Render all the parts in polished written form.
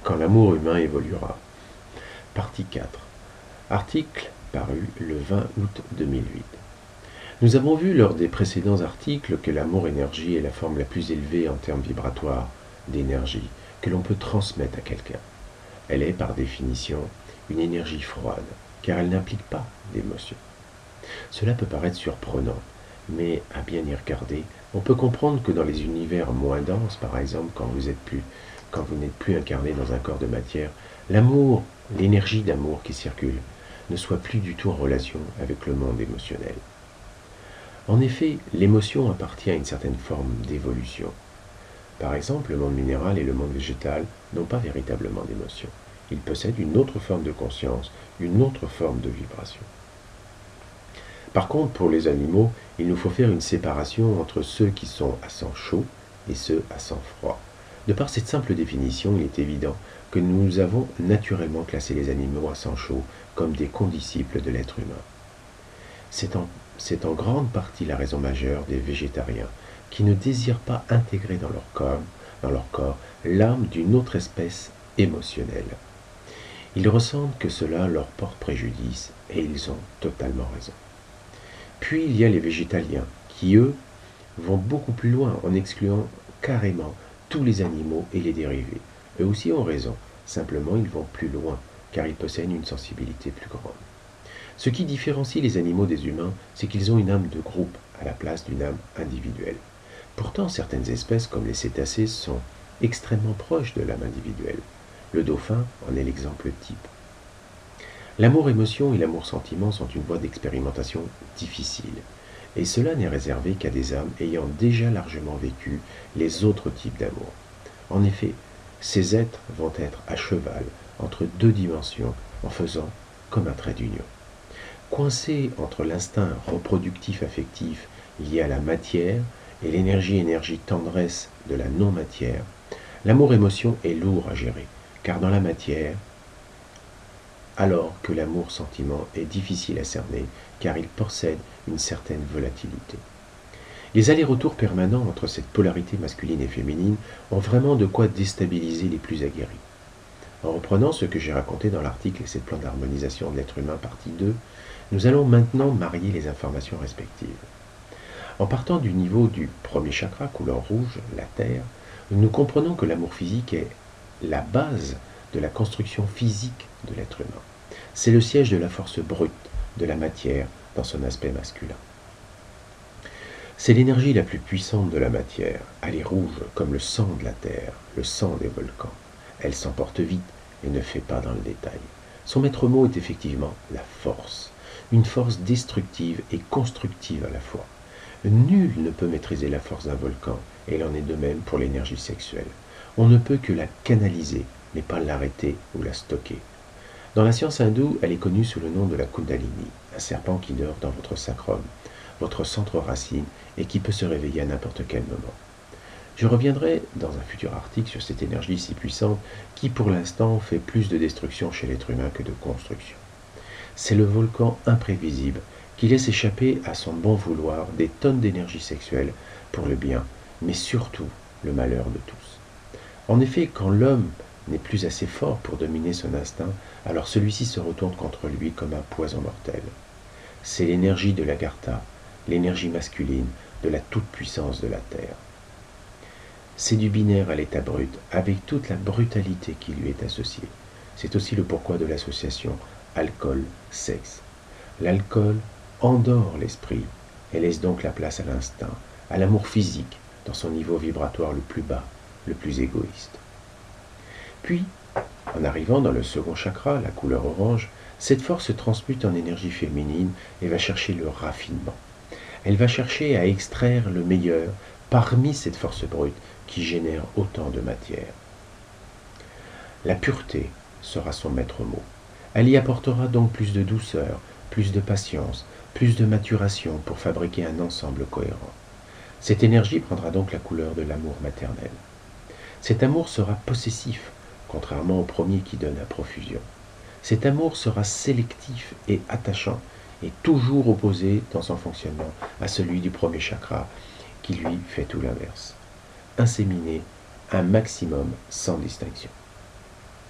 quand l'amour humain évoluera. Partie 4. Article paru le 20 août 2008. Nous avons vu lors des précédents articles que l'amour-énergie est la forme la plus élevée en termes vibratoires d'énergie que l'on peut transmettre à quelqu'un. Elle est, par définition, une énergie froide, car elle n'implique pas d'émotion. Cela peut paraître surprenant, mais à bien y regarder, on peut comprendre que dans les univers moins denses, par exemple, quand vous n'êtes plus incarné dans un corps de matière, l'amour, l'énergie d'amour qui circule, ne soit plus du tout en relation avec le monde émotionnel. En effet, l'émotion appartient à une certaine forme d'évolution. Par exemple, le monde minéral et le monde végétal n'ont pas véritablement d'émotion. Ils possèdent une autre forme de conscience, une autre forme de vibration. Par contre, pour les animaux, il nous faut faire une séparation entre ceux qui sont à sang chaud et ceux à sang froid. De par cette simple définition, il est évident que nous avons naturellement classé les animaux à sang chaud comme des condisciples de l'être humain. C'est en grande partie la raison majeure des végétariens qui ne désirent pas intégrer dans leur corps l'âme d'une autre espèce émotionnelle. Ils ressentent que cela leur porte préjudice et ils ont totalement raison. Puis il y a les végétaliens qui, eux, vont beaucoup plus loin en excluant carrément tous les animaux et les dérivés. Eux aussi ont raison, simplement ils vont plus loin car ils possèdent une sensibilité plus grande. Ce qui différencie les animaux des humains, c'est qu'ils ont une âme de groupe à la place d'une âme individuelle. Pourtant, certaines espèces, comme les cétacés, sont extrêmement proches de l'âme individuelle. Le dauphin en est l'exemple type. L'amour-émotion et l'amour-sentiment sont une voie d'expérimentation difficile, et cela n'est réservé qu'à des âmes ayant déjà largement vécu les autres types d'amour. En effet, ces êtres vont être à cheval entre deux dimensions en faisant comme un trait d'union. Coincés entre l'instinct reproductif affectif lié à la matière et l'énergie tendresse de la non-matière, l'amour-émotion est lourd à gérer, car dans la matière, alors que l'amour-sentiment est difficile à cerner, car il possède une certaine volatilité. Les allers-retours permanents entre cette polarité masculine et féminine ont vraiment de quoi déstabiliser les plus aguerris. En reprenant ce que j'ai raconté dans l'article et ses plans d'harmonisation de l'être humain partie 2, nous allons maintenant marier les informations respectives. En partant du niveau du premier chakra, couleur rouge, la terre, nous comprenons que l'amour physique est la base de la construction physique de l'être humain. C'est le siège de la force brute, de la matière, dans son aspect masculin. C'est l'énergie la plus puissante de la matière. Elle est rouge comme le sang de la terre, le sang des volcans. Elle s'emporte vite et ne fait pas dans le détail. Son maître mot est effectivement la force, une force destructive et constructive à la fois. Nul ne peut maîtriser la force d'un volcan, et il en est de même pour l'énergie sexuelle. On ne peut que la canaliser, mais pas l'arrêter ou la stocker. Dans la science hindoue, elle est connue sous le nom de la Kundalini, un serpent qui dort dans votre sacrum, votre centre racine, et qui peut se réveiller à n'importe quel moment. Je reviendrai dans un futur article sur cette énergie si puissante qui, pour l'instant, fait plus de destruction chez l'être humain que de construction. C'est le volcan imprévisible qui laisse échapper à son bon vouloir des tonnes d'énergie sexuelle pour le bien, mais surtout le malheur de tous. En effet, quand l'homme n'est plus assez fort pour dominer son instinct, alors celui-ci se retourne contre lui comme un poison mortel. C'est l'énergie de l'Agartha, l'énergie masculine de la toute-puissance de la Terre. C'est du binaire à l'état brut, avec toute la brutalité qui lui est associée. C'est aussi le pourquoi de l'association alcool-sexe. L'alcool endort l'esprit et laisse donc la place à l'instinct, à l'amour physique, dans son niveau vibratoire le plus bas, le plus égoïste. Puis, en arrivant dans le second chakra, la couleur orange, cette force se transmute en énergie féminine et va chercher le raffinement. Elle va chercher à extraire le meilleur parmi cette force brute qui génère autant de matière. La pureté sera son maître mot. Elle y apportera donc plus de douceur, plus de patience, plus de maturation pour fabriquer un ensemble cohérent. Cette énergie prendra donc la couleur de l'amour maternel. Cet amour sera possessif, contrairement au premier qui donne à profusion. Cet amour sera sélectif et attachant, et toujours opposé dans son fonctionnement à celui du premier chakra, qui lui fait tout l'inverse. Inséminer un maximum sans distinction.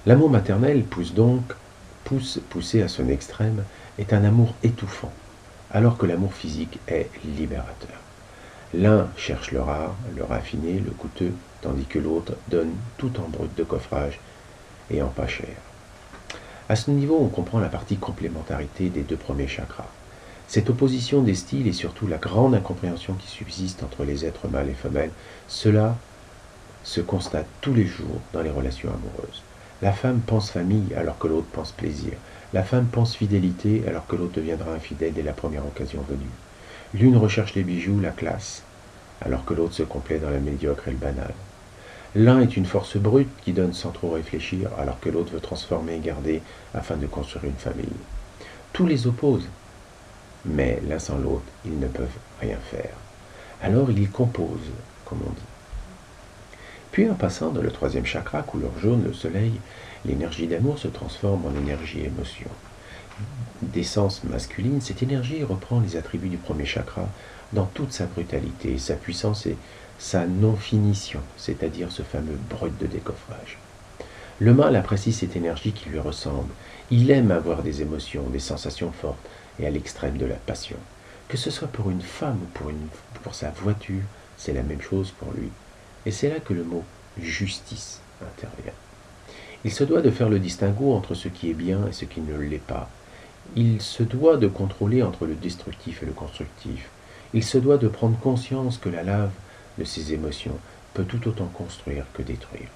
L'amour maternel poussé à son extrême, est un amour étouffant, alors que l'amour physique est libérateur. L'un cherche le rare, le raffiné, le coûteux, tandis que l'autre donne tout en brut de coffrage et en pas cher. À ce niveau, on comprend la partie complémentarité des deux premiers chakras. Cette opposition des styles et surtout la grande incompréhension qui subsiste entre les êtres mâles et femelles, cela se constate tous les jours dans les relations amoureuses. La femme pense famille alors que l'autre pense plaisir. La femme pense fidélité alors que l'autre deviendra infidèle dès la première occasion venue. L'une recherche les bijoux, la classe, alors que l'autre se complaît dans le médiocre et le banal. L'un est une force brute qui donne sans trop réfléchir, alors que l'autre veut transformer et garder afin de construire une famille. Tous les opposent, mais l'un sans l'autre, ils ne peuvent rien faire. Alors ils composent, comme on dit. Puis en passant dans le troisième chakra, couleur jaune, le soleil, l'énergie d'amour se transforme en énergie émotion. D'essence masculine, cette énergie reprend les attributs du premier chakra dans toute sa brutalité, sa puissance et sa non-finition, c'est-à-dire ce fameux brut de décoffrage. Le mâle apprécie cette énergie qui lui ressemble. Il aime avoir des émotions, des sensations fortes et à l'extrême de la passion. Que ce soit pour une femme ou pour sa voiture, c'est la même chose pour lui. Et c'est là que le mot justice intervient. Il se doit de faire le distinguo entre ce qui est bien et ce qui ne l'est pas. Il se doit de contrôler entre le destructif et le constructif. Il se doit de prendre conscience que la lave de ses émotions peut tout autant construire que détruire.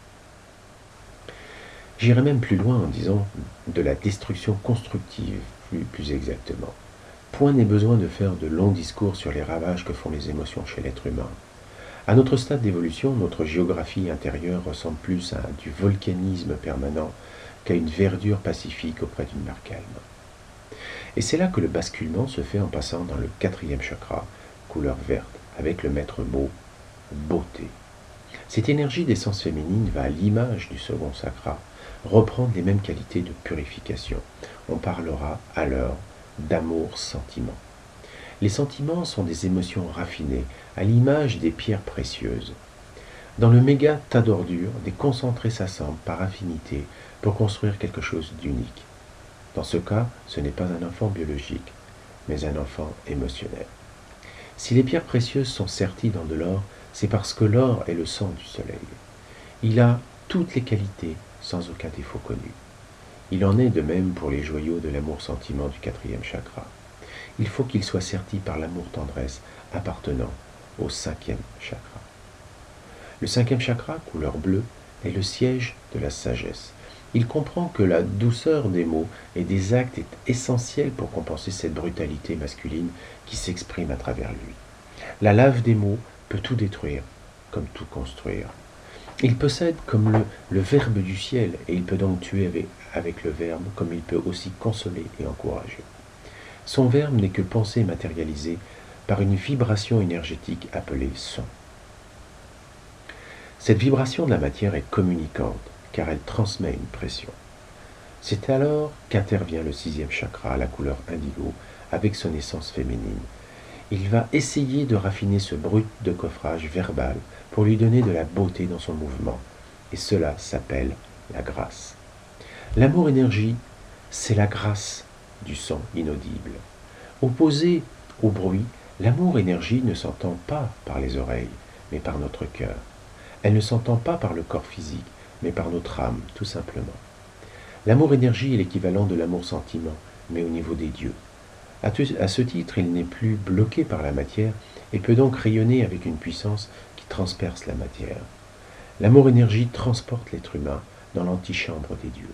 J'irai même plus loin en disant de la destruction constructive, plus exactement. Point n'est besoin de faire de longs discours sur les ravages que font les émotions chez l'être humain. À notre stade d'évolution, notre géographie intérieure ressemble plus à du volcanisme permanent qu'à une verdure pacifique auprès d'une mer calme. Et c'est là que le basculement se fait en passant dans le quatrième chakra, couleur verte, avec le maître mot beauté. Cette énergie d'essence féminine va à l'image du second chakra reprendre les mêmes qualités de purification. On parlera alors d'amour-sentiment. Les sentiments sont des émotions raffinées, à l'image des pierres précieuses. Dans le méga tas d'ordures, des concentrés s'assemblent par affinité pour construire quelque chose d'unique. Dans ce cas, ce n'est pas un enfant biologique, mais un enfant émotionnel. Si les pierres précieuses sont serties dans de l'or, c'est parce que l'or est le sang du soleil. Il a toutes les qualités sans aucun défaut connu. Il en est de même pour les joyaux de l'amour-sentiment du quatrième chakra. Il faut qu'il soit serti par l'amour-tendresse appartenant au cinquième chakra. Le cinquième chakra, couleur bleue, est le siège de la sagesse. Il comprend que la douceur des mots et des actes est essentielle pour compenser cette brutalité masculine qui s'exprime à travers lui. La lave des mots peut tout détruire, comme tout construire. Il possède comme le verbe du ciel, et il peut donc tuer avec le verbe, comme il peut aussi consoler et encourager. Son verbe n'est que pensée matérialisée par une vibration énergétique appelée son. Cette vibration de la matière est communicante, car elle transmet une pression. C'est alors qu'intervient le sixième chakra, la couleur indigo, avec son essence féminine. Il va essayer de raffiner ce brut de coffrage verbal pour lui donner de la beauté dans son mouvement, et cela s'appelle la grâce. L'amour-énergie, c'est la grâce du son inaudible. Opposé au bruit, l'amour-énergie ne s'entend pas par les oreilles, mais par notre cœur. Elle ne s'entend pas par le corps physique, mais par notre âme, tout simplement. L'amour-énergie est l'équivalent de l'amour-sentiment, mais au niveau des dieux. À ce titre, il n'est plus bloqué par la matière et peut donc rayonner avec une puissance qui transperce la matière. L'amour-énergie transporte l'être humain dans l'antichambre des dieux.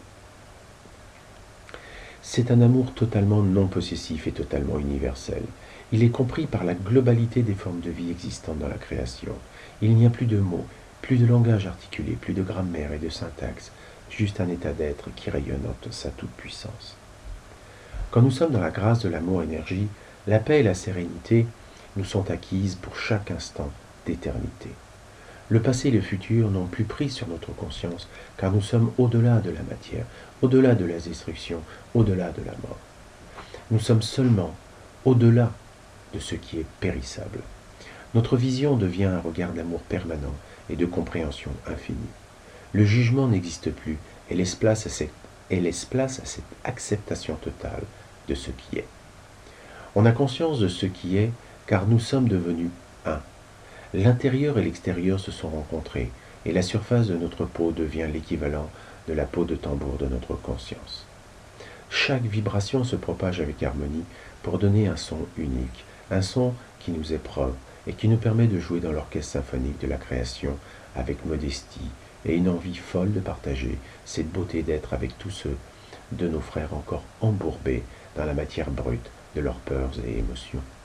C'est un amour totalement non possessif et totalement universel. Il est compris par la globalité des formes de vie existantes dans la création. Il n'y a plus de mots, plus de langage articulé, plus de grammaire et de syntaxe, juste un état d'être qui rayonne en sa toute-puissance. Quand nous sommes dans la grâce de l'amour-énergie, la paix et la sérénité nous sont acquises pour chaque instant d'éternité. Le passé et le futur n'ont plus prise sur notre conscience, car nous sommes au-delà de la matière, au-delà de la destruction, au-delà de la mort. Nous sommes seulement au-delà de ce qui est périssable. Notre vision devient un regard d'amour permanent et de compréhension infinie. Le jugement n'existe plus, et laisse place à cette acceptation totale de ce qui est. On a conscience de ce qui est car nous sommes devenus un. L'intérieur et l'extérieur se sont rencontrés et la surface de notre peau devient l'équivalent de la peau de tambour de notre conscience. Chaque vibration se propage avec harmonie pour donner un son unique, un son qui nous est propre et qui nous permet de jouer dans l'orchestre symphonique de la création avec modestie et une envie folle de partager cette beauté d'être avec tous ceux de nos frères encore embourbés dans la matière brute de leurs peurs et émotions.